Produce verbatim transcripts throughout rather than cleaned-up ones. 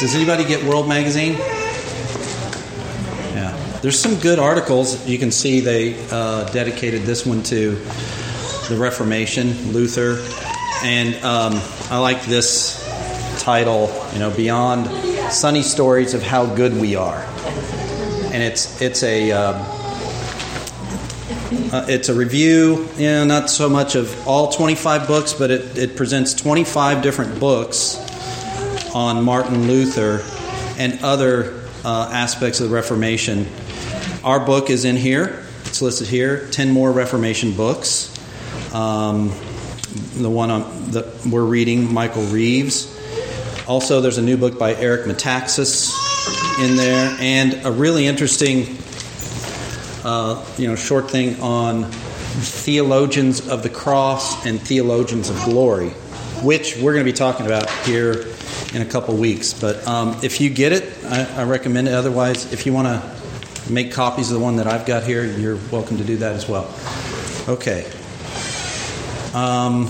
Does anybody get World Magazine? Yeah. There's some good articles. You can see they uh, dedicated this one to the Reformation, Luther. And um, I like this title, you know, Beyond Sunny Stories of How Good We Are. And it's it's a um, uh, it's a review, you know, not so much of all twenty-five books, but it, it presents twenty-five different books on Martin Luther and other uh, aspects of the Reformation. Our book is in here. It's listed here. Ten more Reformation books. Um, the one on that we're reading, Michael Reeves. Also, there's a new book by Eric Metaxas in there, and a really interesting, uh, you know, short thing on theologians of the cross and theologians of glory, which we're going to be talking about here in a couple weeks. But um, if you get it, I, I recommend it. Otherwise, if you want to make copies of the one that I've got here, you're welcome to do that as well. Okay. Um,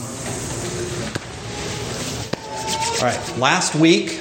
all right. Last week,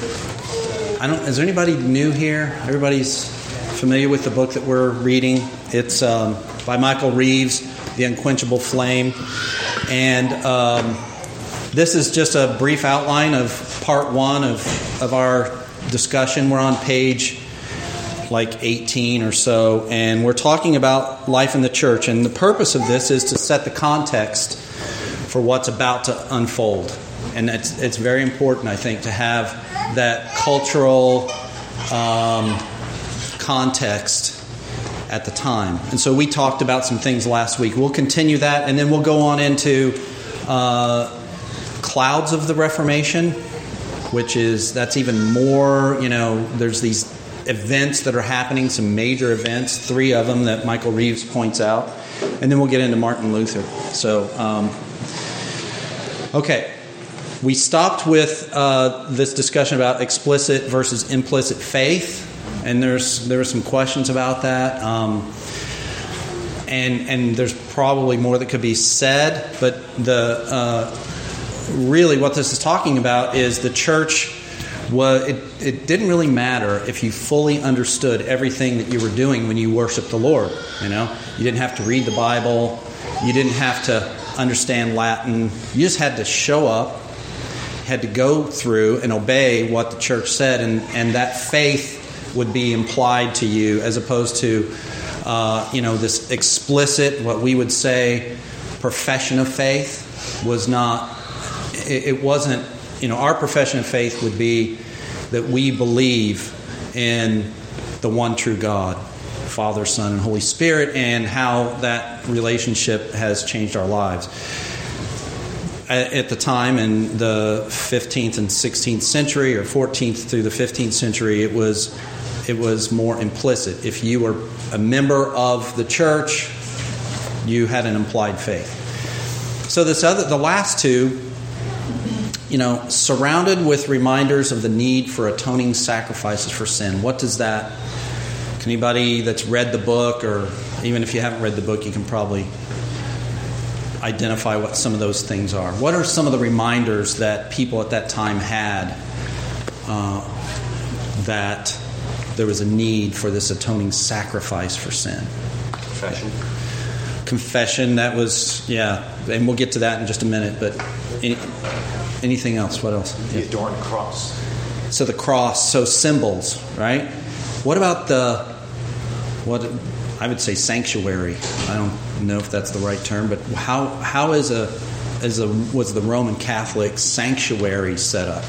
I don't. Is there anybody new here? Everybody's familiar with the book that we're reading. It's um, by Michael Reeves, The Unquenchable Flame, and um, this is just a brief outline of part one of of our discussion. We're on page like eighteen or so, and we're talking about life in the church. And the purpose of this is to set the context for what's about to unfold. And it's it's very important, I think, to have that cultural um, context at the time. And so we talked about some things last week. We'll continue that, and then we'll go on into uh, clouds of the Reformation, which is, that's even more, you know, there's these events that are happening, some major events, three of them that Michael Reeves points out. And then we'll get into Martin Luther. So, um, okay. We stopped with uh, this discussion about explicit versus implicit faith, and there's there were some questions about that, um, and and there's probably more that could be said. But the uh, really what this is talking about is the church was it, it didn't really matter if you fully understood everything that you were doing when you worshiped the Lord. You know, you didn't have to read the Bible, you didn't have to understand Latin, you just had to show up. Had to go through and obey what the church said, and, and that faith would be implied to you, as opposed to uh, you know, this explicit, what we would say, profession of faith was not. It, it wasn't. You know, our profession of faith would be that we believe in the one true God, Father, Son, and Holy Spirit, and how that relationship has changed our lives. At the time, in the fifteenth and sixteenth century, or fourteenth through the fifteenth century, it was it was more implicit. If you were a member of the church, you had an implied faith. So this other, the last two, you know, surrounded with reminders of the need for atoning sacrifices for sin. What does that? Can anybody that's read the book, or even if you haven't read the book, you can probably identify what some of those things are. What are some of the reminders that people at that time had uh, that there was a need for this atoning sacrifice for sin? Confession. Confession, that was, yeah, and we'll get to that in just a minute, but any, anything else? What else? The Yeah. adorned cross. So the cross, so symbols, right? What about the, what I would say sanctuary? I don't know if that's the right term, but how how is a as a was the Roman Catholic sanctuary set up?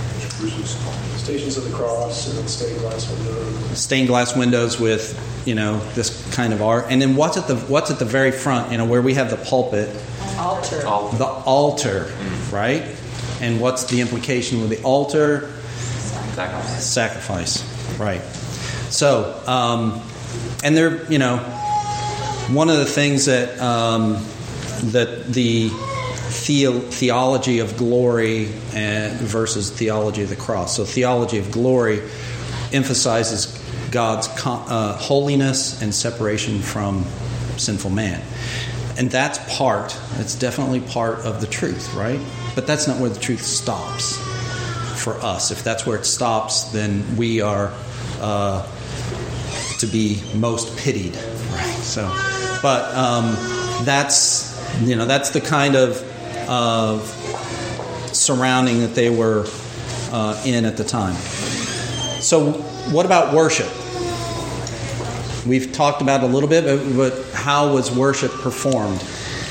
Stations of the Cross and then stained glass windows. Stained glass windows with, you know, this kind of art, and then what's at the what's at the very front? You know, where we have the pulpit, Altar. Altar. the altar, right? And what's the implication with the altar? Sacrifice. Sacrifice, right? So, um, and there, you know, one of the things that um, that the the- theology of glory and versus theology of the cross. So, theology of glory emphasizes God's uh, holiness and separation from sinful man, and that's part. It's definitely part of the truth, right? But that's not where the truth stops. for us. If that's where it stops, then we are uh, to be most pitied. Right. So, but um, that's you know that's the kind of of surrounding that they were uh, in at the time. So, what about worship? We've talked about it a little bit, but, but how was worship performed?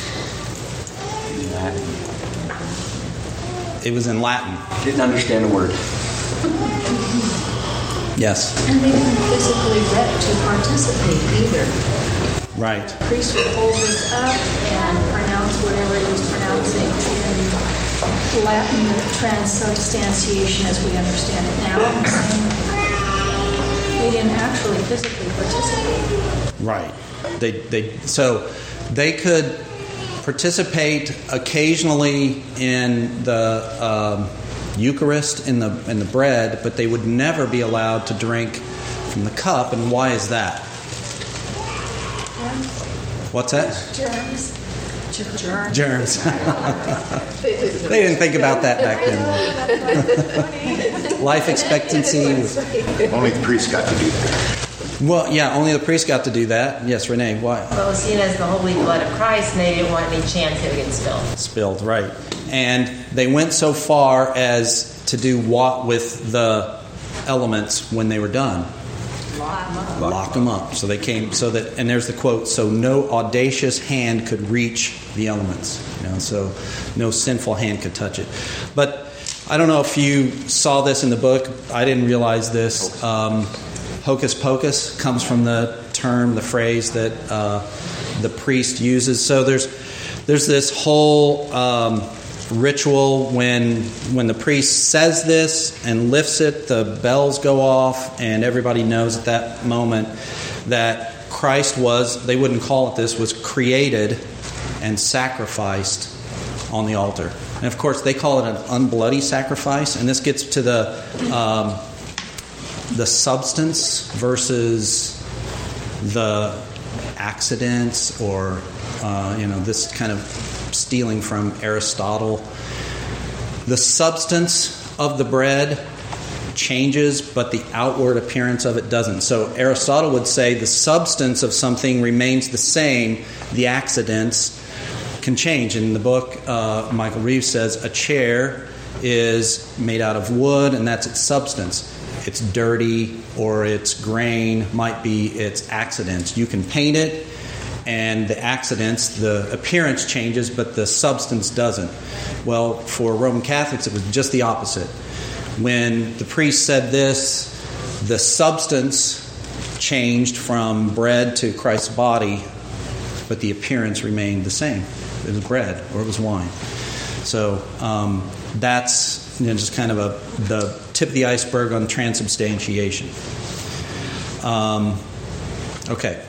Latin. It was in Latin. Didn't understand a word. Yes. And they didn't physically get to participate either. Right. The priest would hold this up and pronounce whatever it was pronouncing in Latin, transubstantiation as we understand it now. And they didn't actually physically participate. Right. They they so they could participate occasionally in the um, Eucharist, in the in the bread, but they would never be allowed to drink from the cup. And why is that? Germs. What's that? Germs. Germs. Germs. They didn't think about that back then. Life expectancy was... Only the priest got to do that. Well, yeah, only the priest got to do that. Yes, Renee, why? Well, it was seen as the holy blood of Christ, and they didn't want any chance it would get spilled. Spilled, right. And they went so far as to do what with the elements when they were done? Lock them up. Lock them up. So they came, so that, and there's the quote, so no audacious hand could reach the elements. You know, so no sinful hand could touch it. But I don't know if you saw this in the book. I didn't realize this. Um, hocus pocus comes from the term, the phrase that uh, the priest uses. So there's there's this whole um, ritual when when the priest says this and lifts it, the bells go off, and everybody knows at that moment that Christ was, they wouldn't call it this, was created and sacrificed on the altar. And of course, they call it an unbloody sacrifice, and this gets to the um, the substance versus the accidents, or uh, you know, this kind of stealing from Aristotle. The substance of the bread changes, but the outward appearance of it doesn't. So Aristotle would say the substance of something remains the same, the accidents can change. In the book, uh, Michael Reeves says a chair is made out of wood, and that's its substance. It's dirty, or its grain might be its accidents. You can paint it, and the accidents, the appearance changes, but the substance doesn't. Well, for Roman Catholics, it was just the opposite. When the priest said this, the substance changed from bread to Christ's body, but the appearance remained the same. It was bread or it was wine. So um, that's, you know, just kind of a the tip of the iceberg on transubstantiation. Um, okay.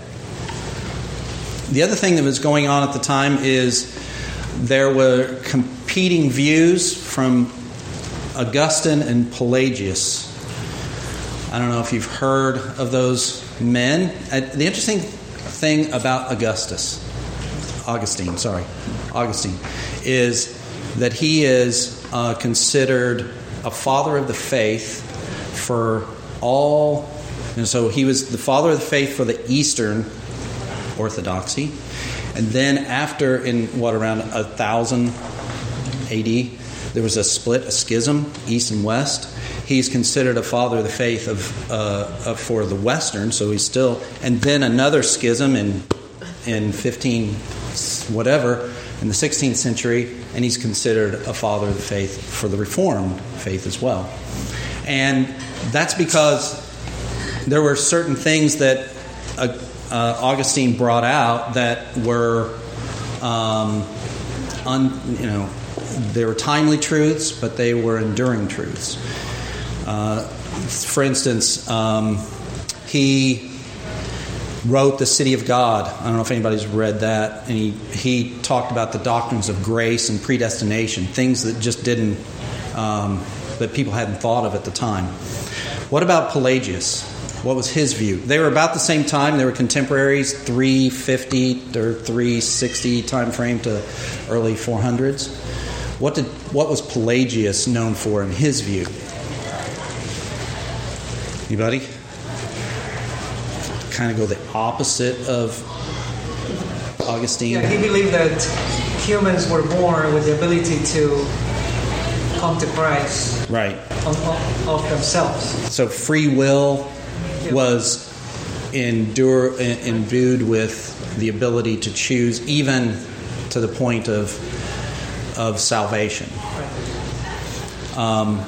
The other thing that was going on at the time is there were competing views from Augustine and Pelagius. I don't know if you've heard of those men. Uh, the interesting thing about Augustus, Augustine, sorry, Augustine, is that he is uh, considered a father of the faith for all, and so he was the father of the faith for the Eastern Orthodoxy. And then after, in what, around one thousand A D, there was a split, a schism, East and West. He's considered a father of the faith of, uh, of for the Western, so he's still, and then another schism in in fifteen whatever, in the sixteenth century, and he's considered a father of the faith for the Reformed faith as well. And that's because there were certain things that uh, uh, Augustine brought out that were, um, un, you know, they were timely truths, but they were enduring truths. Uh, for instance, um, he wrote The City of God. I don't know if anybody's read that. And he, he talked about the doctrines of grace and predestination, things that just didn't, um, that people hadn't thought of at the time. What about Pelagius? What was his view? They were about the same time. They were contemporaries, three fifty or three sixty time frame to early four hundreds. What did what was Pelagius known for in his view? Anybody? Kind of go the opposite of Augustine. Yeah, he believed that humans were born with the ability to come to Christ Right. of, of themselves. So free will was endure, imbued with the ability to choose, even to the point of of salvation. Um,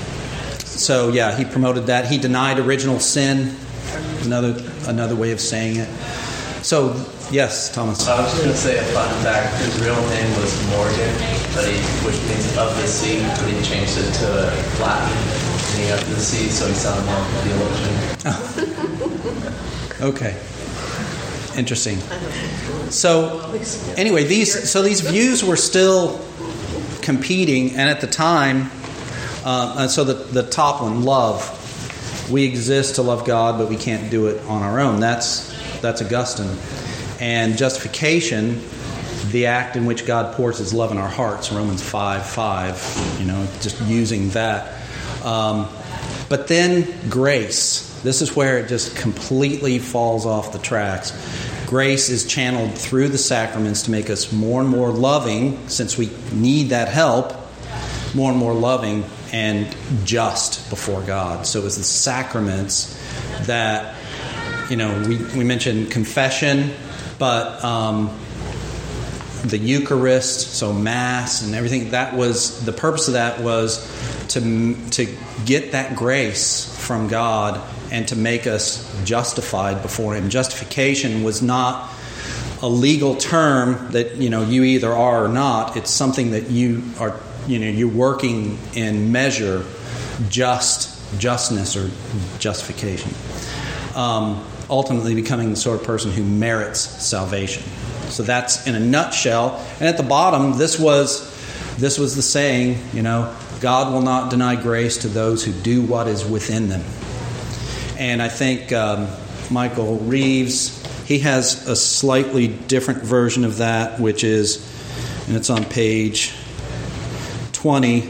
so yeah, he promoted that. He denied original sin. Another another way of saying it. So yes, Thomas. I was just going to say a fun fact. His real name was Morgan, but he, which means of the sea, but he changed it to Latin, meaning of the sea, so he sounded more like a theologian. Okay. Interesting. So anyway, these so these views were still competing, and at the time, uh, and so the the top one, love. We exist to love God, but we can't do it on our own. That's that's Augustine. And justification, the act in which God pours His love in our hearts, Romans five five. You know, just using that. Um, but then grace. This is where it just completely falls off the tracks. Grace is channeled through the sacraments to make us more and more loving, since we need that help, more and more loving and just before God. So it was the sacraments that, you know, we, we mentioned confession, but um, the Eucharist, so Mass and everything, that was, the purpose of that was to to get that grace from God and to make us justified before Him. Justification was not a legal term that, you know, you either are or not. It's something that you are, you know, you're working in measure, just, justness or justification. Um, ultimately becoming the sort of person who merits salvation. So that's in a nutshell. And at the bottom, this was this was the saying, you know, God will not deny grace to those who do what is within them. And I think um, Michael Reeves, he has a slightly different version of that, which is, and it's on page twenty.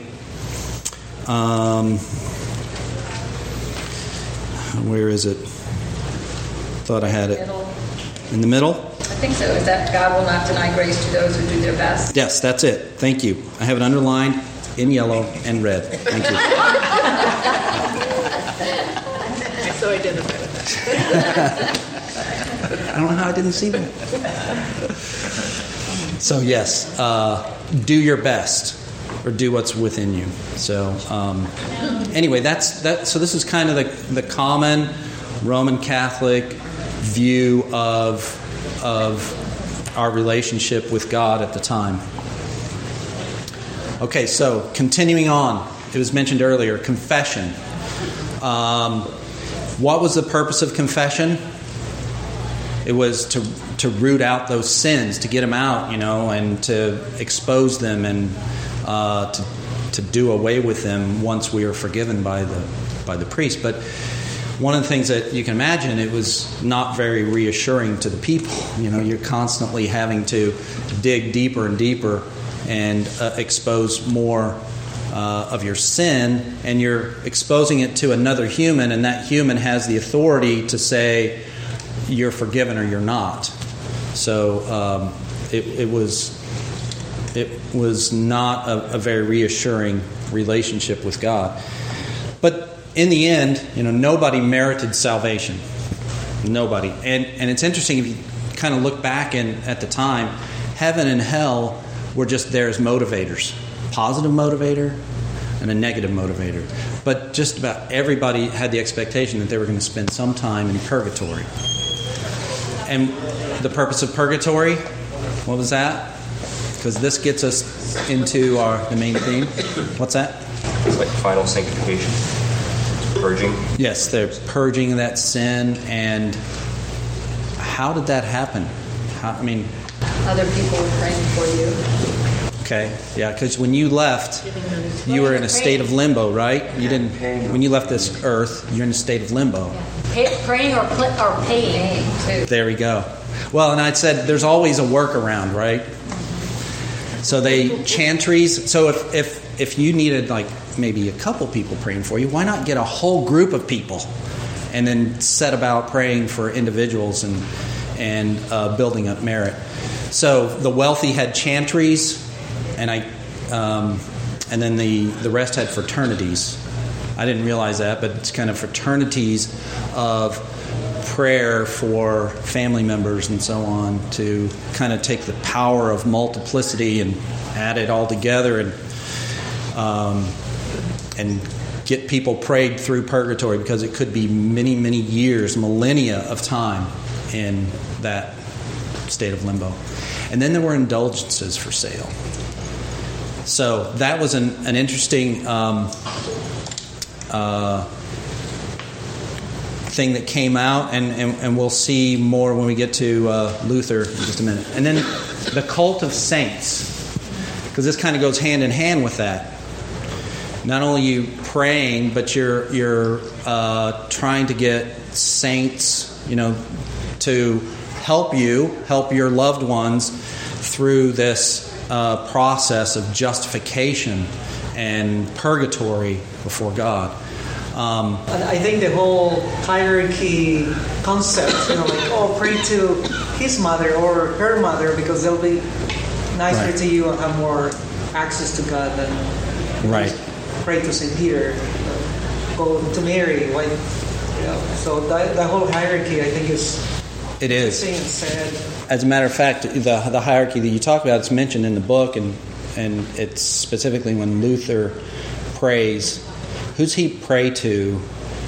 Um, where is it? Thought I had it. Middle. In the middle? I think so. Is that God will not deny grace to those who do their best? Yes, that's it. Thank you. I have it underlined in yellow and red. Thank you. So identify with that. I don't know how I didn't see that. So yes, uh, do your best, or do what's within you. So um, anyway, that's that. So this is kind of the the common Roman Catholic view of of our relationship with God at the time. Okay, so continuing on, it was mentioned earlier, confession. Um, what was the purpose of confession? It was to to root out those sins, to get them out, you know, and to expose them, and uh, to to do away with them once we are forgiven by the by the priest. But one of the things that you can imagine, it was not very reassuring to the people. You know, you're constantly having to dig deeper and deeper and uh, expose more uh, of your sin, and you're exposing it to another human, and that human has the authority to say you're forgiven or you're not. So um, it, it was it was not a, a very reassuring relationship with God. But in the end, you know, nobody merited salvation. Nobody. And and it's interesting if you kind of look back in at the time, heaven and hell were just there as motivators. Positive motivator and a negative motivator. But just about everybody had the expectation that they were going to spend some time in purgatory. And the purpose of purgatory, what was that? Because this gets us into our the main theme. What's that? It's like final sanctification. Purging. Yes, they're purging that sin. And how did that happen? How, I mean, Other people were praying for you. okay, yeah, because when you left, you were in a state of limbo, right? You didn't. When you left this earth, you're in a state of limbo. Pay, praying or, pl- or paying. Too. There we go. Well, and I'd said there's always a workaround, right? So they chantries. So if if if you needed like maybe a couple people praying for you, why not get a whole group of people and then set about praying for individuals and and uh, building up merit. So the wealthy had chantries, and I, um, and then the, the rest had fraternities. I didn't realize that, but it's kind of fraternities of prayer for family members and so on, to kind of take the power of multiplicity and add it all together and um, and get people prayed through purgatory, because it could be many, many years, millennia of time in that state of limbo. And then there were indulgences for sale. So that was an, an interesting um, uh, thing that came out, and, and, and we'll see more when we get to uh, Luther in just a minute. And then the cult of saints, because this kind of goes hand in hand with that. Not only you praying, but you're you're uh, trying to get saints, you know, to help you, help your loved ones through this uh, process of justification and purgatory before God. Um, I think the whole hierarchy concept, you know, like, oh, pray to his mother or her mother because they'll be nicer Right. to you and have more access to God than right. pray to Saint Peter, go to Mary. Like, you know, so that, that whole hierarchy, I think, is It is. interesting and sad. As a matter of fact, the the hierarchy that you talk about, it's mentioned in the book, and and it's specifically when Luther prays. Who's he pray to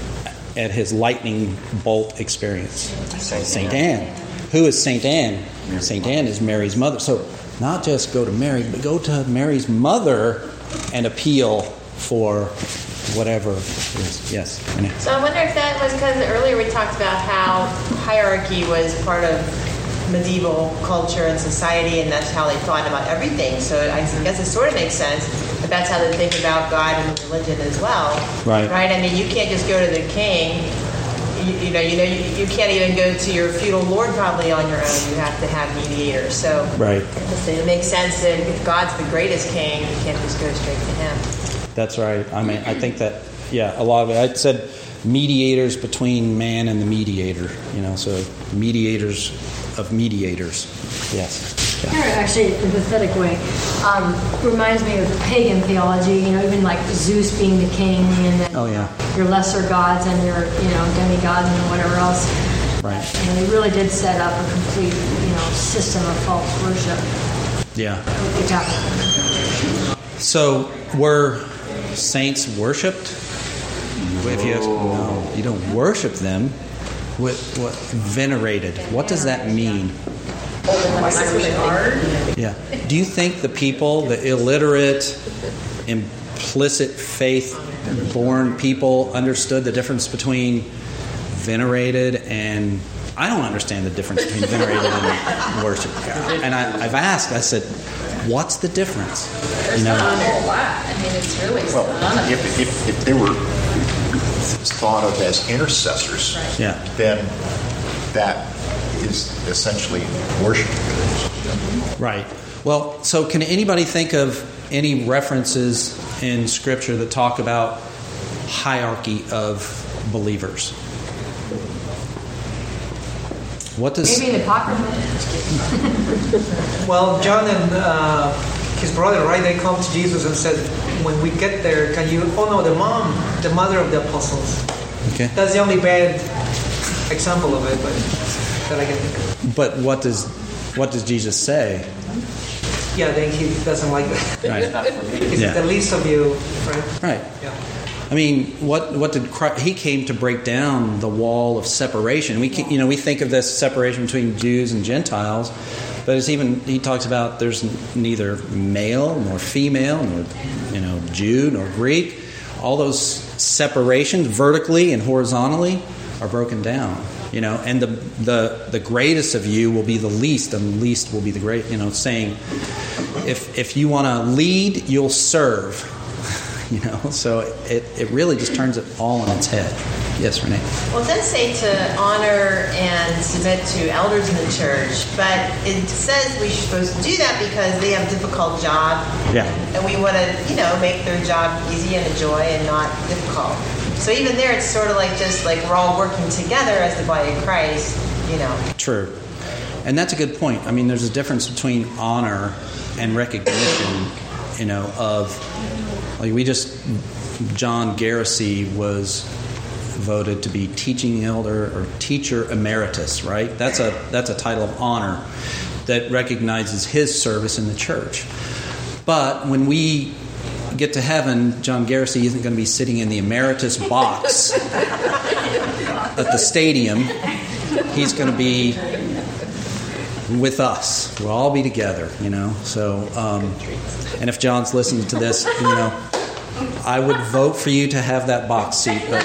at his lightning bolt experience? Saint Anne. Who is Saint Anne? Saint Anne is Mary's mother. So not just go to Mary, but go to Mary's mother and appeal for whatever it is. Yes, Renee. So I wonder if that was because earlier we talked about how hierarchy was part of medieval culture and society, and that's how they thought about everything. So I guess it sort of makes sense that that's how they think about God and religion as well. Right. Right? I mean, you can't just go to the king. You, you know, you know, you, you can't even go to your feudal lord probably on your own. You have to have mediators. So Right. it makes sense that if God's the greatest king, you can't just go straight to him. That's right. I mean, I think that, yeah, a lot of it. I said mediators between man and the mediator, you know, so mediators of mediators. Yes. Yeah. Here, actually, in a pathetic way, um, reminds me of pagan theology, you know, even like Zeus being the king, and then Oh, yeah. your lesser gods and your, you know, demigods and whatever else. Right. And they really did set up a complete, you know, system of false worship. Yeah. Yeah. So were saints worshipped? If you ask, no, you don't worship them. What, what venerated? What does that mean? Yeah. Do you think the people, the illiterate, implicit faith-born people, understood the difference between venerated and? I don't understand the difference between venerated and worship. And I, I've asked. I said, "What's the difference?" There's You know? not a whole lot. I mean, it's really Well, synonymous. if, if, if they were thought of as intercessors, Yeah. then that is essentially worship. Right. Well, so can anybody think of any references in Scripture that talk about hierarchy of believers? What does Maybe in Apocrypha. Well, John and uh, his brother, right, they come to Jesus and said, when we get there, can you, oh no, the mom, the mother of the apostles. okay? That's the only bad example of it, but that I can think of. But what does what does Jesus say? Yeah, then he doesn't like that. Right. He's Yeah. the least of you, right? Right. Yeah. I mean, what what did Christ, he came to break down the wall of separation. We can, you know we think of this separation between Jews and Gentiles, but it's even he talks about there's neither male nor female nor you know Jew nor Greek. All those separations vertically and horizontally are broken down. You know, and the the the greatest of you will be the least, and the least will be the great. You know, saying if if you want to lead, you'll serve. You know, so it, it really just turns it all on its head. Yes, Renee? Well, it does say to honor and submit to elders in the church, but it says we're supposed to do that because they have a difficult job. Yeah. And we want to, you know, make their job easy and a joy and not difficult. So even there, it's sort of like just like we're all working together as the body of Christ, you know. True. And that's a good point. I mean, there's a difference between honor and recognition, you know, of, like we just, John Garrissey was voted to be teaching elder or teacher emeritus, right? That's a that's a title of honor that recognizes his service in the church. But when we get to heaven, John Garrissey isn't going to be sitting in the emeritus box at the stadium. He's going to be with us. We'll all be together, you know. So, um, and if John's listening to this, you know, I would vote for you to have that box seat. But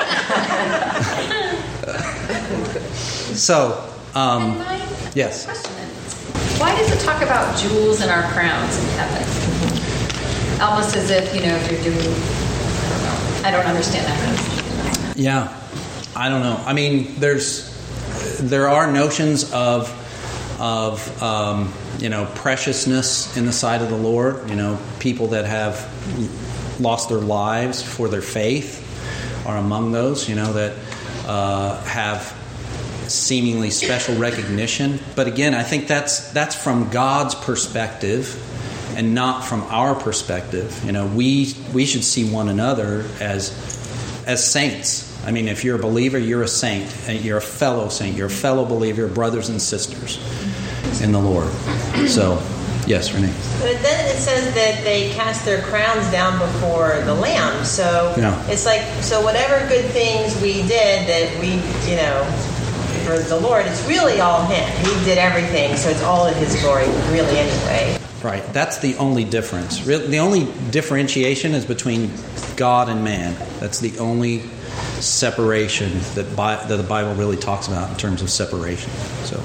so, um, yes. Question. Why does it talk about jewels in our crowns in heaven? Almost as if, you know, you're doing, I don't know. I don't understand that. Yeah, I don't know. I mean, there's there are notions of of um, you know, preciousness in the sight of the Lord. You know, people that have lost their lives for their faith are among those. You know, that uh, have seemingly special recognition. But again, I think that's that's from God's perspective and not from our perspective. You know, we we should see one another as as saints. I mean, if you're a believer, you're a saint. And you're a fellow saint. You're a fellow believer, brothers and sisters in the Lord. So, yes, Renee. But then it says that they cast their crowns down before the Lamb. So yeah. It's like, so whatever good things we did that we, you know, for the Lord, it's really all Him. He did everything, so it's all in His glory, really, anyway. Right. That's the only difference. The only differentiation is between God and man. That's the only separation that, Bi- that the Bible really talks about in terms of separation. So,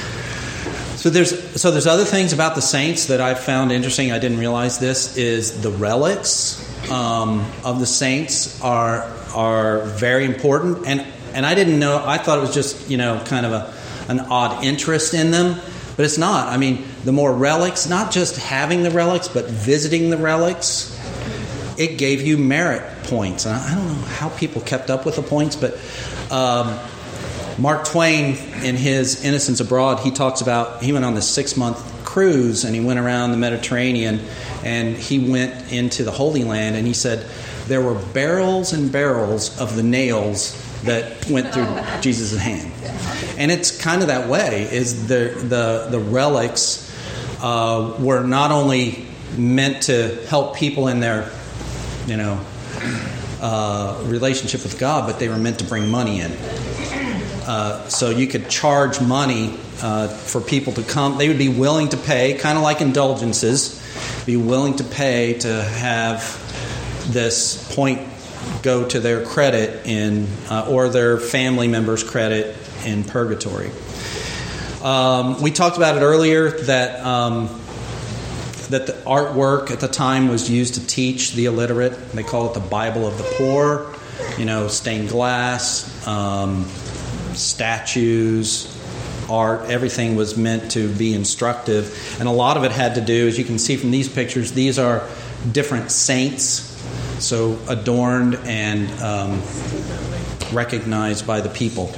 so there's so there's other things about the saints that I found interesting. I didn't realize this is the relics um, of the saints are are very important, and and I didn't know. I thought it was just, you know, kind of a an odd interest in them. But it's not. I mean, the more relics, not just having the relics, but visiting the relics, it gave you merit points. And I don't know how people kept up with the points, but um, Mark Twain, in his Innocents Abroad, he talks about, he went on this six-month cruise, and he went around the Mediterranean, and he went into the Holy Land, and he said there were barrels and barrels of the nails that went through Jesus' hand. And it's kind of that way, is the the, the relics uh, were not only meant to help people in their, you know, uh, relationship with God, but they were meant to bring money in. Uh, so you could charge money uh, for people to come. They would be willing to pay, kind of like indulgences, be willing to pay to have this point go to their credit in, uh, or their family members' credit in purgatory. Um, we talked about it earlier that um, that the artwork at the time was used to teach the illiterate. They call it the Bible of the poor. You know, stained glass, um, statues, art, everything was meant to be instructive. And a lot of it had to do, as you can see from these pictures, these are different saints, so adorned and um, recognized by the people.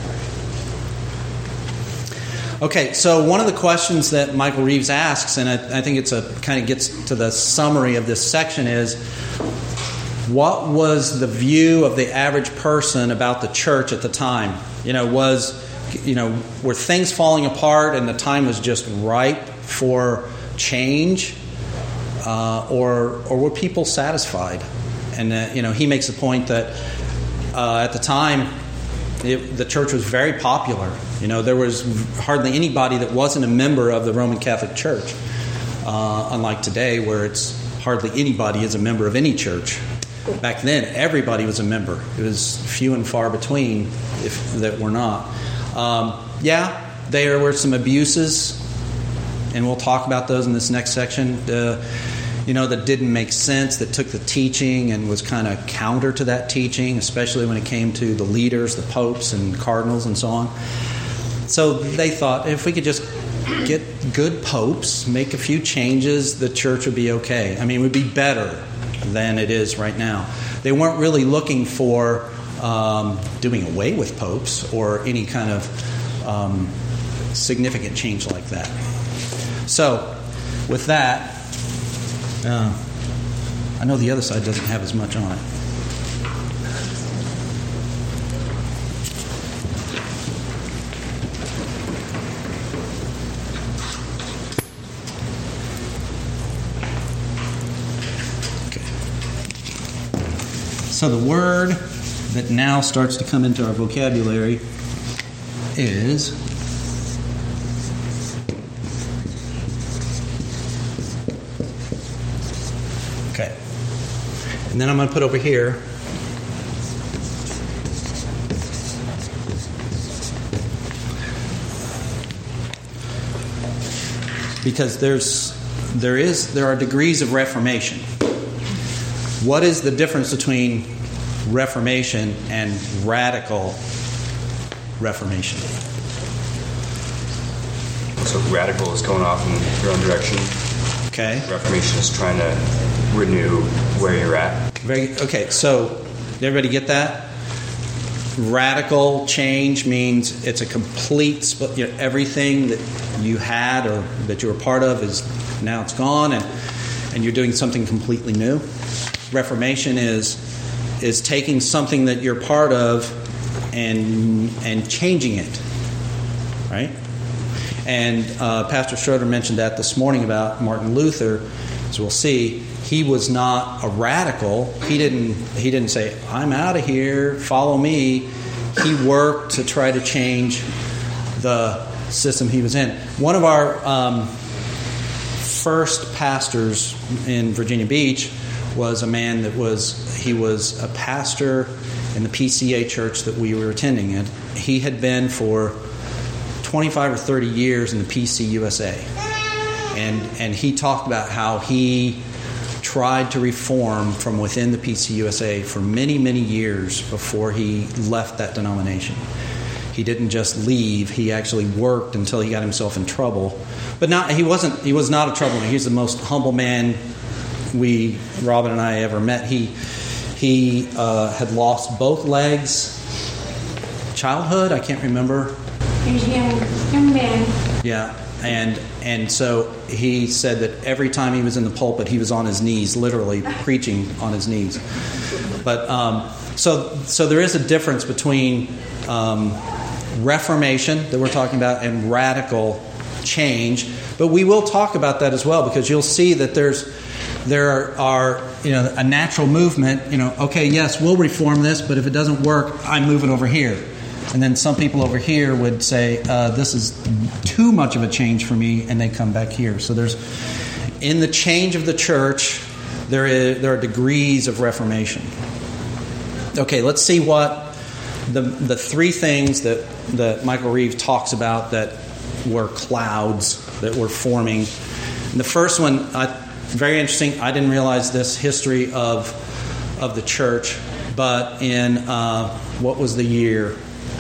Okay, so one of the questions that Michael Reeves asks, and I, I think it's a kind of gets to the summary of this section, is what was the view of the average person about the church at the time? You know, was you know were things falling apart and the time was just ripe for change, uh, or or were people satisfied? And uh, you know, he makes the point that uh, at the time, It, the church was very popular. You know, there was hardly anybody that wasn't a member of the Roman Catholic Church, uh, unlike today where it's hardly anybody is a member of any church. Back then, everybody was a member. It was few and far between if that were not. Um, yeah, there were some abuses, and we'll talk about those in this next section. Uh, you know, that didn't make sense, that took the teaching and was kind of counter to that teaching, especially when it came to the leaders, the popes and cardinals and so on. So they thought, if we could just get good popes, make a few changes, the church would be okay. I mean, it would be better than it is right now. they weren't really looking for um, doing away with popes or any kind of um, significant change like that. So, with that, uh, I know the other side doesn't have as much on it. So the word that now starts to come into our vocabulary is okay. And then I'm going to put over here because there's there is there are degrees of reformation. What is the difference between Reformation and radical Reformation? So radical is going off in your own direction. Okay. Reformation is trying to renew where you're at. Very okay. So, did everybody get that? Radical change means it's a complete split. You know, everything that you had or that you were part of is now it's gone, and and you're doing something completely new. Reformation is is taking something that you're part of and and changing it, right? And uh, Pastor Schroeder mentioned that this morning about Martin Luther. As we'll see, he was not a radical. He didn't he didn't say, "I'm out of here, follow me." He worked to try to change the system he was in. One of our um, first pastors in Virginia Beach was a man that was, he was a pastor in the P C A church that we were attending. And he had been for twenty-five or thirty years in the P C U S A. And, and he talked about how he tried to reform from within the P C U S A for many, many years before he left that denomination. He didn't just leave, he actually worked until he got himself in trouble. But not, he wasn't, he was not a troublemaker. He's the most humble man we, Robin and I, ever met. He he uh, had lost both legs. Childhood, I can't remember. He was a young, young man. Yeah, and and so he said that every time he was in the pulpit, he was on his knees, literally preaching on his knees. But um, so so there is a difference between um, Reformation that we're talking about and radical change. But we will talk about that as well, because you'll see that there's there are, you know, a natural movement. You know, okay, yes, we'll reform this, but if it doesn't work, I'm moving over here. And then some people over here would say, uh, this is too much of a change for me, and they come back here. So there's, in the change of the church, there is there are degrees of reformation. Okay, let's see what the the three things that, that Michael Reeves talks about that were clouds that were forming. And the first one, I, very interesting. I didn't realize this history of of the church, but in uh, what was the year?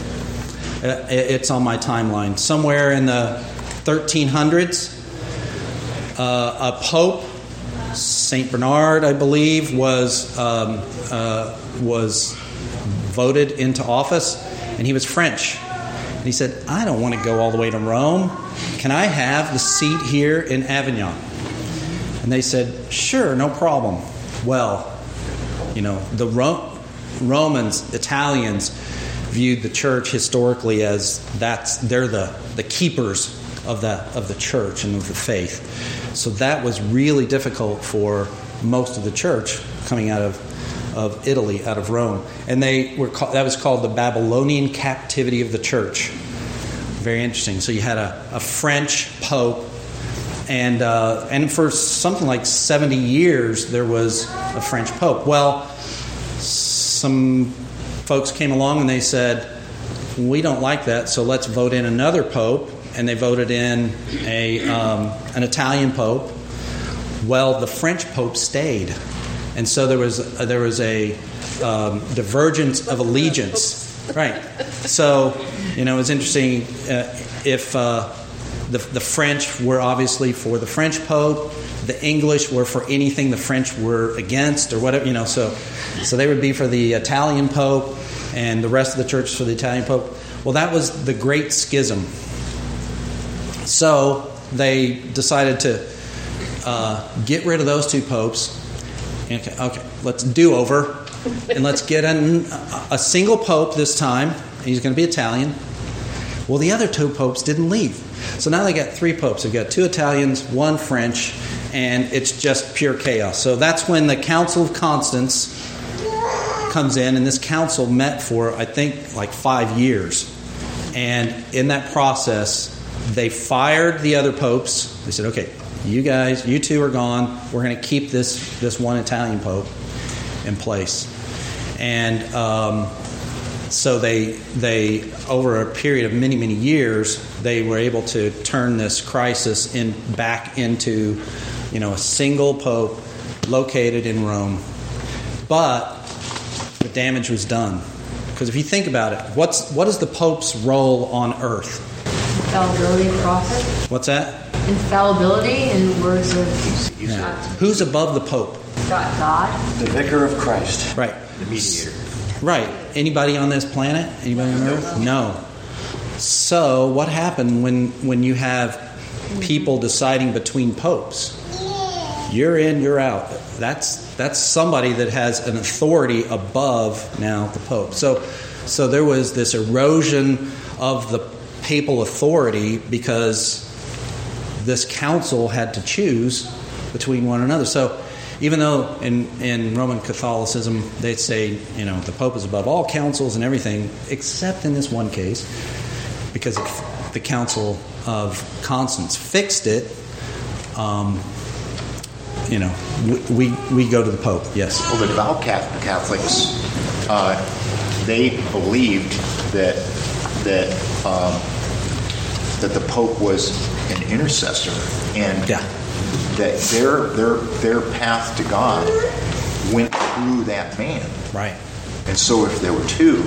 It's on my timeline. Somewhere in the thirteen hundreds, uh, a pope, Saint Bernard, I believe, was um, uh, was voted into office, and he was French. And he said, "I don't want to go all the way to Rome. Can I have the seat here in Avignon?" And they said, "Sure, no problem." Well, you know, the Ro- Romans, Italians viewed the church historically as that's they're the, the keepers of the of the church and of the faith. So that was really difficult for most of the church coming out of of Italy, out of Rome, and they were call, that was called the Babylonian captivity of the church. Very interesting. So you had a, a French pope, and uh, and for something like seventy years there was a French pope. Well, some folks came along and they said, "We don't like that, so let's vote in another pope." And they voted in a um, an Italian pope. Well, the French pope stayed, and so there was there was a um, divergence of allegiance. Right. So, you know, it's interesting uh, if uh, the the French were obviously for the French pope, The English were for anything the French were against or whatever, you know. So, so they would be for the Italian Pope, and the rest of the church for the Italian Pope. Well, that was the Great Schism. So they decided to uh, get rid of those two popes. Okay, okay, let's do over, and let's get an, a single pope this time. He's going to be Italian. Well, the other two popes didn't leave. So now they got three popes. They've got two Italians, one French, and it's just pure chaos. So that's when the Council of Constance comes in, and this council met for, I think, like five years. And in that process, they fired the other popes. They said, okay, you guys, you two are gone. We're going to keep this, this one Italian pope in place. And um, so they, they, over a period of many, many years, they were able to turn this crisis in back into, you know, a single pope located in Rome. But the damage was done. Because if you think about it, what's what is the Pope's role on earth? Infallibility, prophet. What's that? Infallibility in words of Yeah. Who's above the Pope? God. God. The vicar of Christ. Right. The mediator. Right. Anybody on this planet? Anybody on Earth? No. So what happened when, when you have people deciding between popes? You're in, you're out. That's that's somebody that has an authority above now the Pope. So so there was this erosion of the papal authority because this council had to choose between one another. So even though in, in Roman Catholicism they'd say, you know, the Pope is above all councils and everything, except in this one case, because if the Council of Constance fixed it, um, you know, we, we we go to the Pope. Yes. Well, the devout Catholics, uh, they believed that that um, that the Pope was an intercessor, and yeah. that their their their path to God went through that man. Right. And so, if there were two,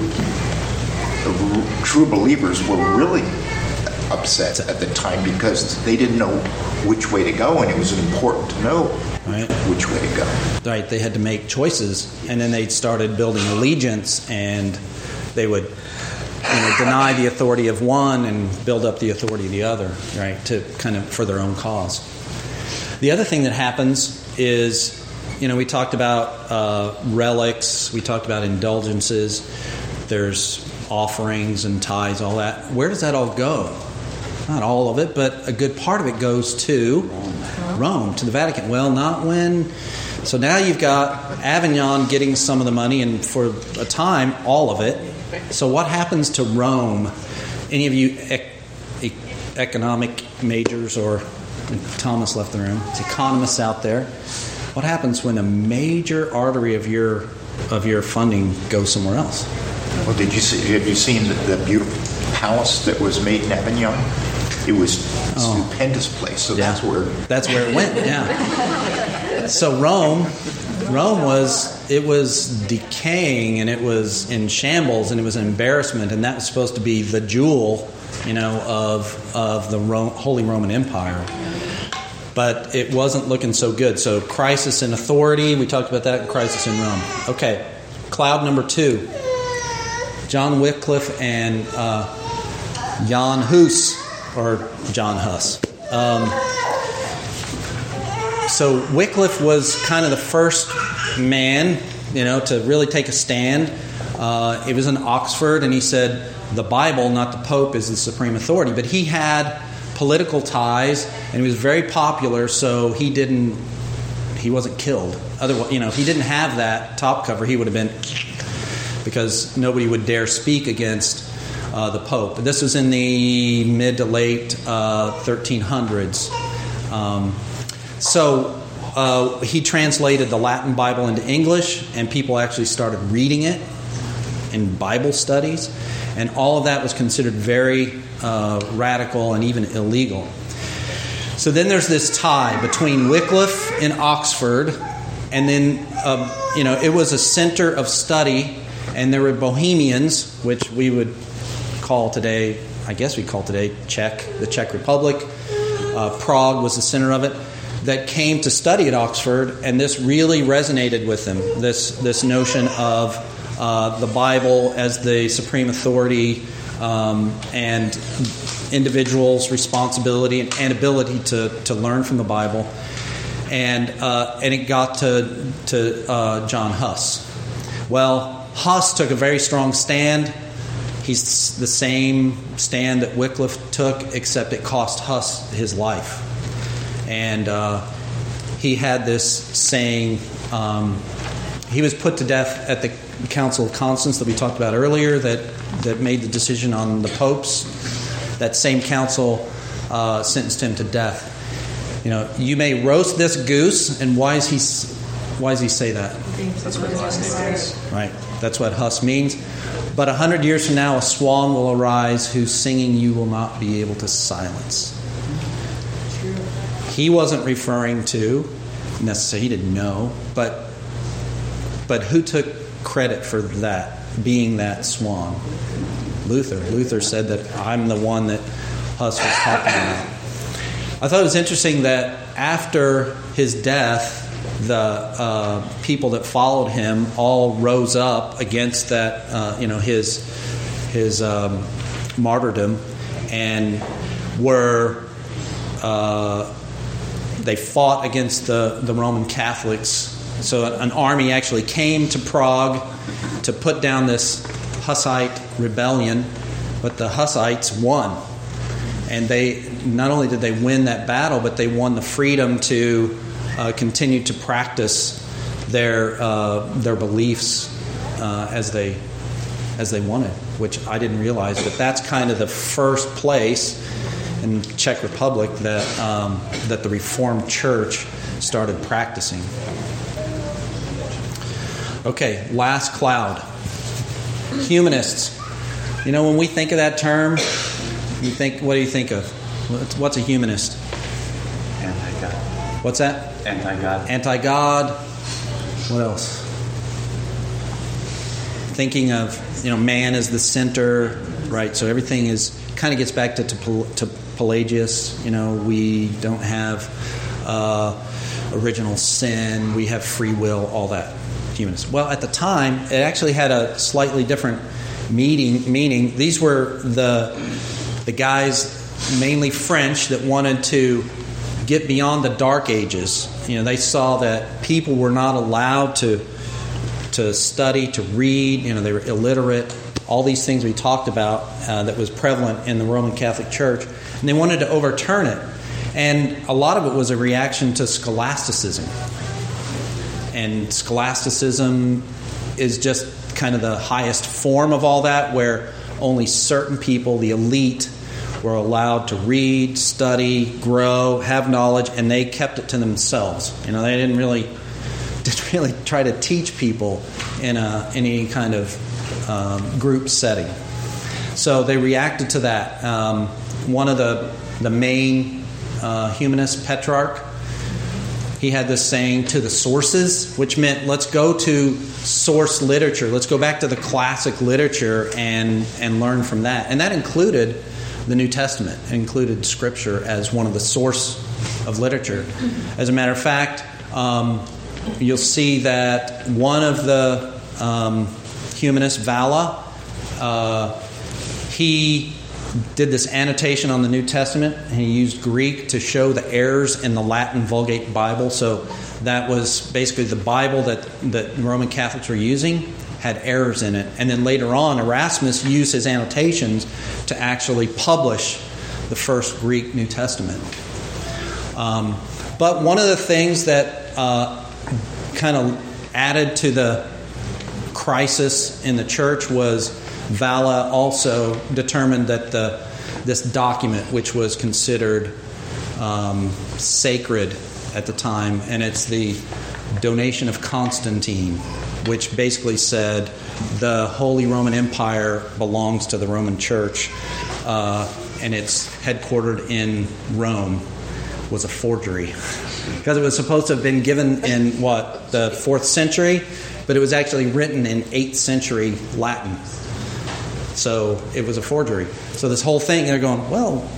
the true believers were really upset at the time because they didn't know which way to go, and it was important to know right. which way to go. Right, they had to make choices, and then they started building allegiance, and they would, you know, deny the authority of one and build up the authority of the other, right, to kind of for their own cause. The other thing that happens is, you know, we talked about uh, relics, we talked about indulgences, there's offerings and tithes, all that. Where does that all go? Not all of it, but a good part of it goes to Rome, Rome to the Vatican. Well, not when... So now you've got Avignon getting some of the money, and for a time, all of it. So what happens to Rome? Any of you ec- economic majors, or Thomas left the room, it's economists out there. What happens when a major artery of your of your funding goes somewhere else? Well, did you see? Have you seen the, the beautiful palace that was made in Avignon? It was a oh. stupendous place. So yeah. that's where that's where it went. Yeah. So Rome, Rome was it was decaying, and it was in shambles, and it was an embarrassment, and that was supposed to be the jewel, you know, of of the Rome, Holy Roman Empire. But it wasn't looking so good. So crisis in authority. We talked about that. Crisis in Rome. Okay. Cloud number two. John Wycliffe and uh, Jan Hus, or John Huss. Um, so Wycliffe was kind of the first man, you know, to really take a stand. Uh, it was in Oxford, and he said the Bible, not the Pope, is the supreme authority. But he had political ties, and he was very popular, so he didn't. He wasn't killed. Otherwise, you know, if he didn't have that top cover, he would have been. Because nobody would dare speak against uh, the Pope. This was in the mid to late uh, thirteen hundreds. Um, so uh, he translated the Latin Bible into English, and people actually started reading it in Bible studies. And all of that was considered very uh, radical and even illegal. So then there's this tie between Wycliffe in Oxford, and then, uh, you know, it was a center of study. And there were Bohemians, which we would call today, I guess we call today Czech, the Czech Republic. Uh, Prague was the center of it. that came to study at Oxford, and this really resonated with them, this, this notion of uh, the Bible as the supreme authority um, and individuals' responsibility and, and ability to, to learn from the Bible. And uh, and it got to, to uh, John Huss. Well, Huss took a very strong stand. He's the same stand that Wycliffe took, except it cost Huss his life. And uh, he had this saying, um, he was put to death at the Council of Constance that we talked about earlier, that, that made the decision on the popes. That same council uh, sentenced him to death. You know, you may roast this goose, and why is he? Why does he say that? That's what Huss means. Right, that's what Huss means. But a hundred years from now, a swan will arise whose singing you will not be able to silence. He wasn't referring to necessarily, he didn't know, but but who took credit for that, being that swan? Luther. Luther said that I'm the one that Huss was talking about. I thought it was interesting that after his death, the uh, people that followed him all rose up against that, uh, you know, his his um, martyrdom, and were uh, they fought against the, the Roman Catholics. So an army actually came to Prague to put down this Hussite rebellion, but the Hussites won. And they not only did they win that battle, but they won the freedom to uh, continue to practice their uh, their beliefs uh, as they as they wanted, which I didn't realize. But that's kind of the first place in the Czech Republic that um, that the Reformed Church started practicing. Okay, last cloud. Humanists. You know, when we think of that term, you think, what do you think of? What's, what's a humanist? Anti-God. What's that? Anti-God. Anti-God. What else? Thinking of, you know, man as the center, right? So everything is kind of gets back to, to, to Pelagius. You know, we don't have uh, original sin. We have free will, all that. Humanists. Well, at the time, it actually had a slightly different meaning. Meaning, these were the the guys, mainly French, that wanted to get beyond the Dark Ages. You know, they saw that people were not allowed to to study, to read. You know, they were illiterate. All these things we talked about uh, that was prevalent in the Roman Catholic Church, and they wanted to overturn it. And a lot of it was a reaction to scholasticism. And scholasticism is just kind of the highest form of all that, where only certain people, the elite, were allowed to read, study, grow, have knowledge, and they kept it to themselves. You know, they didn't really didn't really try to teach people in a in any kind of um, group setting. So they reacted to that. Um, one of the the main uh, humanists, Petrarch, he had this saying, to the sources, which meant let's go to source literature. Let's go back to the classic literature and, and learn from that. And that included the New Testament. It included Scripture as one of the source of literature. As a matter of fact, um, you'll see that one of the um, humanists, Valla, uh, he did this annotation on the New Testament, and he used Greek to show the errors in the Latin Vulgate Bible. So that was basically the Bible that, that Roman Catholics were using had errors in it. And then later on, Erasmus used his annotations to actually publish the first Greek New Testament. Um, but one of the things that uh, kind of added to the crisis in the church was Valla also determined that the this document, which was considered um, sacred at the time, and it's the Donation of Constantine, which basically said the Holy Roman Empire belongs to the Roman Church, uh, and it's headquartered in Rome, was a forgery. Because it was supposed to have been given in, what, the fourth century, but it was actually written in eighth century Latin. So it was a forgery. So this whole thing, they're going, well,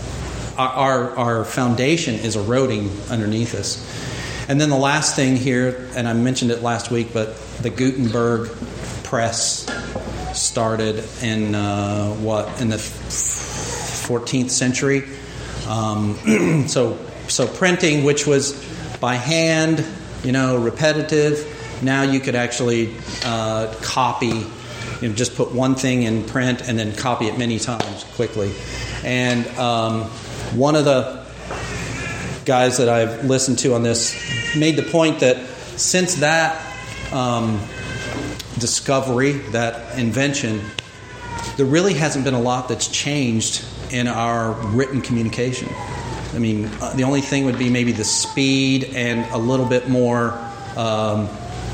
our, our our foundation is eroding underneath us. And then the last thing here, and I mentioned it last week, but the Gutenberg press started in uh, what in the fourteenth century. Um, so so printing, which was by hand, you know, repetitive. Now you could actually uh, copy, you know, just put one thing in print and then copy it many times quickly. And um, one of the guys that I've listened to on this made the point that since that um, discovery, that invention, there really hasn't been a lot that's changed in our written communication. I mean, uh, the only thing would be maybe the speed and a little bit more um,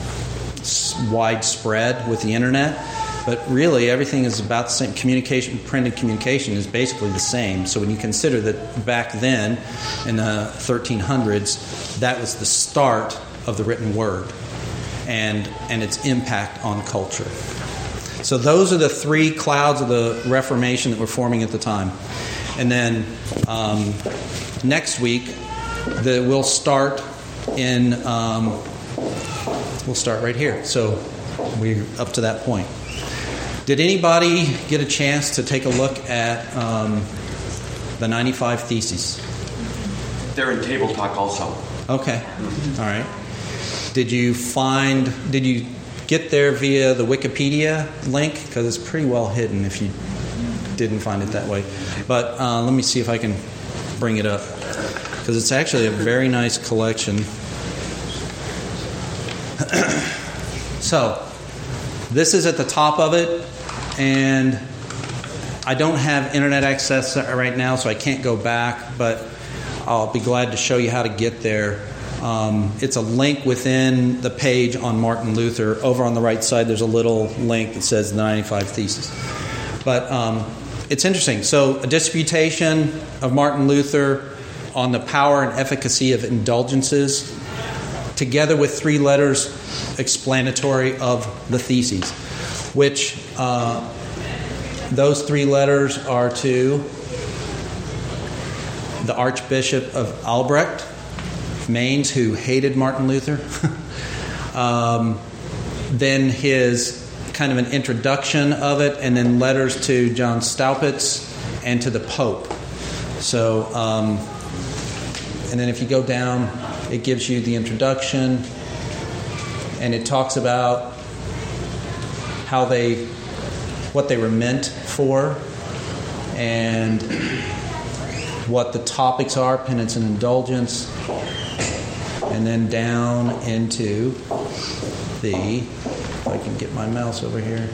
widespread with the internet, but really everything is about the same. Communication, printed communication is basically the same. So when you consider that back then in the thirteen hundreds, that was the start of the written word and and its impact on culture. So those are the three clouds of the Reformation that were forming at the time. And then um, next week, the, we'll start in um, We'll start right here. So we're up to that point. Did anybody get a chance to take a look at um, the ninety-five Theses? They're in Table Talk also. Okay. All right. Did you find, did you get there via the Wikipedia link? Because it's pretty well hidden if you didn't find it that way. But uh, let me see if I can bring it up. Because it's actually a very nice collection. So, this is at the top of it, and I don't have internet access right now, so I can't go back, but I'll be glad to show you how to get there. Um, it's a link within the page on Martin Luther. Over on the right side, there's a little link that says the ninety-five Theses. But um, it's interesting. So, a disputation of Martin Luther on the power and efficacy of indulgences, together with three letters explanatory of the Theses, which uh, those three letters are to the Archbishop of Albrecht, Mainz, who hated Martin Luther. um, then his kind of an introduction of it, and then letters to John Staupitz and to the Pope. So, um, and then if you go down, it gives you the introduction, and it talks about how they, what they were meant for, and what the topics are, penance and indulgence, and then down into the, if I can get my mouse over here,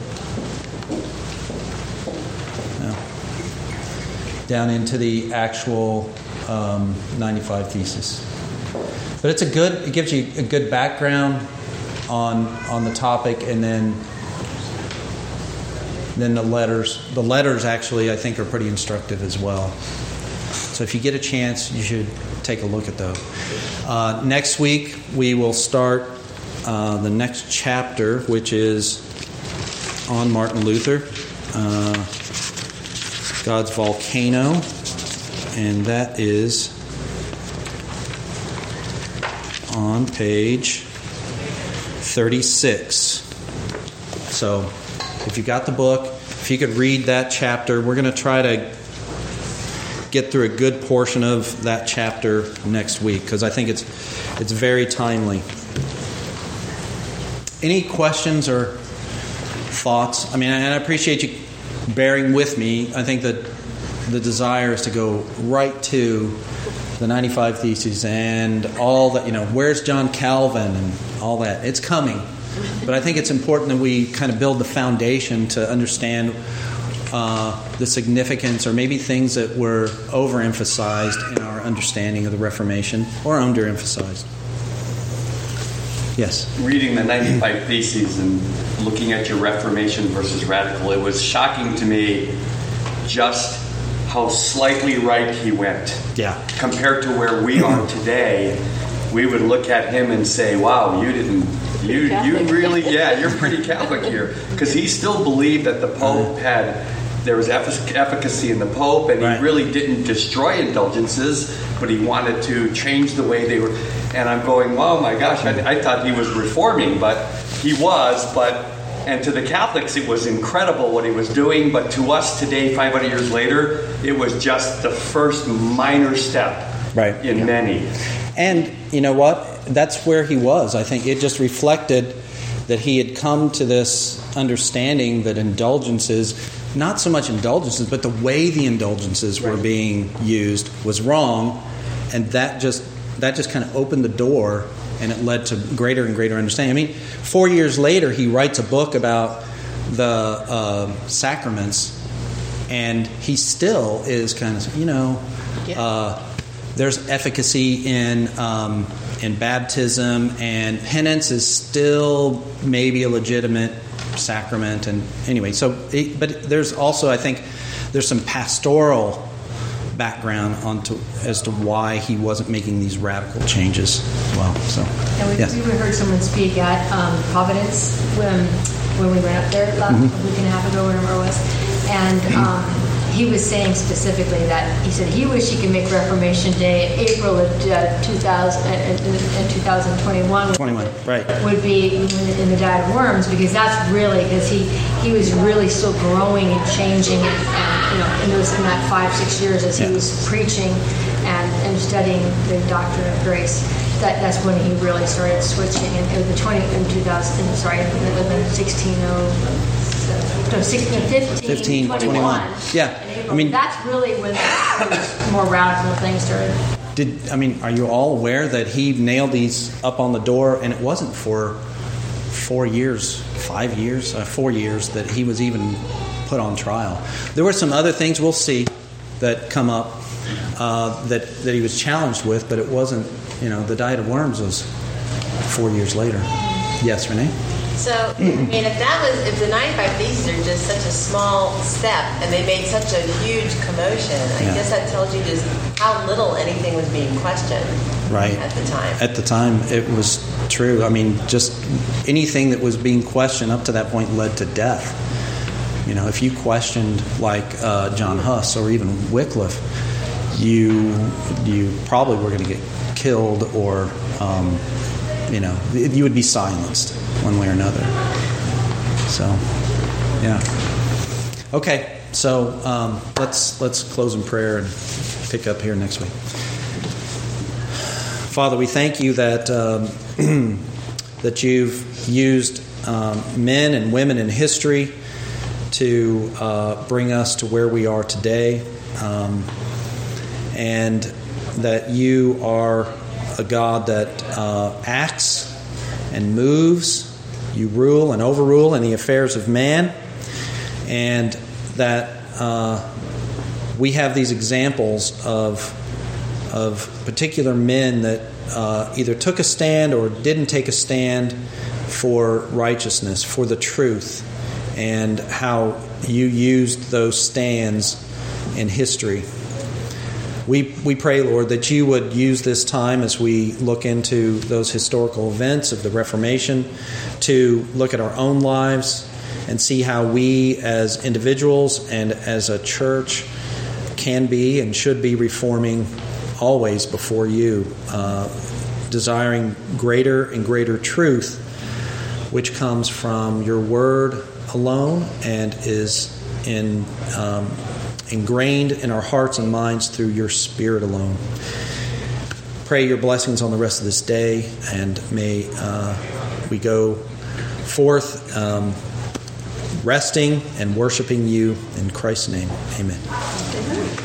no, down into the actual um, ninety-five Theses. But it's a good, it gives you a good background on on the topic, and then then the letters. The letters actually, I think, are pretty instructive as well. So if you get a chance, you should take a look at those. Uh, next week, we will start uh, the next chapter, which is on Martin Luther, uh, God's Volcano, and that is on page thirty-six. So if you got the book, if you could read that chapter, we're going to try to get through a good portion of that chapter next week, because I think it's it's very timely. Any questions or thoughts? I mean, and I appreciate you bearing with me. I think that the desire is to go right to the ninety-five Theses and all that, you know, where's John Calvin and all that. It's coming. But I think it's important that we kind of build the foundation to understand uh, the significance, or maybe things that were overemphasized in our understanding of the Reformation, or underemphasized. Yes? Reading the ninety-five Theses and looking at your Reformation versus radical, it was shocking to me just how slightly right he went. Yeah. Compared to where we are today, we would look at him and say, wow, you didn't, you you really, yeah, you're pretty Catholic here. Because he still believed that the Pope had there was effic- efficacy in the Pope, and Right. he really didn't destroy indulgences, but he wanted to change the way they were. And I'm going, oh my gosh, I, I thought he was reforming, but he was. But and to the Catholics, it was incredible what he was doing. But to us today, five hundred years later, it was just the first minor step Right. in Yeah. many. And you know what? That's where he was. I think it just reflected that he had come to this understanding that indulgences, not so much indulgences, but the way the indulgences were being used was wrong, and that just that just kind of opened the door, and it led to greater and greater understanding. I mean, four years later, he writes a book about the uh, sacraments, and he still is kind of, you know, uh, there's efficacy in um, in baptism, and penance is still maybe a legitimate sacrament. And anyway, so it, but there's also, I think, there's some pastoral background onto as to why he wasn't making these radical changes as well. So, And we, yes. we heard someone speak at um, Providence when, when we went up there last Mhm. a week and a half ago, whatever it was. And um, he was saying specifically that he said he wished he could make Reformation Day in April of uh, two thousand, uh, in, in two thousand twenty-one. twenty-one, right. Would be in, in the Diet of Worms, because that's really, because he, he was really still growing and changing, and, and you know, in those in that five, six years as he Yeah. was preaching and, and studying the doctrine of grace. That, that's when he really started switching. And it was the twenty in two thousand. Sorry, it would have been sixteen oh, no, sixteen, fifteen, fifteen, twenty-one. twenty-one. Yeah, in April. I mean- that's really when the more radical things started. Did I mean? Are you all aware that he nailed these up on the door, and it wasn't for four years, five years, uh, four years that he was even put on trial. There were some other things we'll see that come up uh, that that he was challenged with, but it wasn't. You know, the Diet of Worms was four years later. Yes, Renee? So, I mean, if that was, if the ninety-five Theses are just such a small step and they made such a huge commotion, I Yeah. guess that tells you just how little anything was being questioned Right. at the time. At the time, it was true. I mean, just anything that was being questioned up to that point led to death. You know, if you questioned like uh, John Huss or even Wycliffe, you you probably were going to get killed, or um, you know, you would be silenced one way or another. So, yeah. Okay, so um, let's let's close in prayer and pick up here next week. Father, we thank you that um, that you've used um, men and women in history to uh, bring us to where we are today, um, and that you are a God that uh, acts and moves. You rule and overrule in the affairs of man, and that uh, we have these examples of of particular men that uh, either took a stand or didn't take a stand for righteousness, for the truth, and how you used those stands in history. We we pray, Lord, that you would use this time as we look into those historical events of the Reformation to look at our own lives and see how we as individuals and as a church can be and should be reforming always before you, uh, desiring greater and greater truth, which comes from your word alone and is in um, ingrained in our hearts and minds through your Spirit alone. Pray your blessings on the rest of this day, and may uh, we go forth um, resting and worshiping you in Christ's name. Amen.